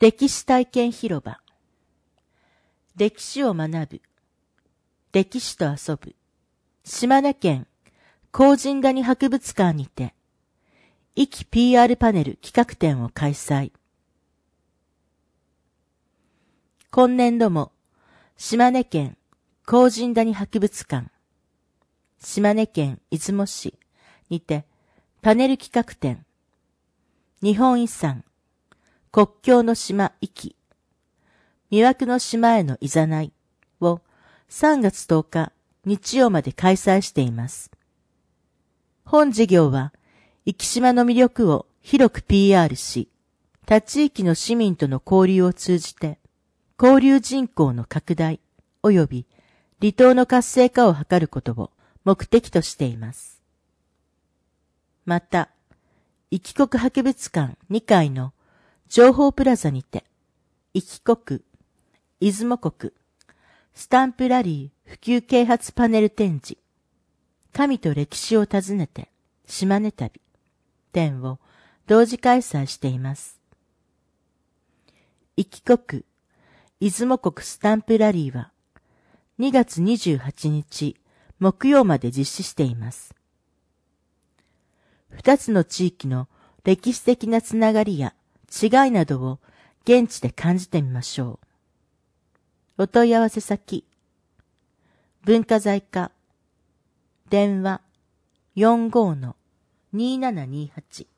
歴史体験広場。歴史を学ぶ。歴史と遊ぶ。島根県高神谷博物館にて、壱岐 PR パネル企画展を開催。今年度も、島根県高神谷博物館、島根県出雲市にて、パネル企画展、日本遺産、国境の島壱岐、魅惑の島へのいざないを3月10日日曜まで開催しています。本事業は、壱岐島の魅力を広く PR し、他地域の市民との交流を通じて、交流人口の拡大及び離島の活性化を図ることを目的としています。また、壱岐国博物館2階の情報プラザにて、壱岐国、出雲国、スタンプラリー普及啓発パネル展示、神と歴史を訪ねて島根旅展を同時開催しています。壱岐国、出雲国スタンプラリーは2月28日木曜まで実施しています。二つの地域の歴史的なつながりや違いなどを現地で感じてみましょう。お問い合わせ先、文化財課、電話 45-2728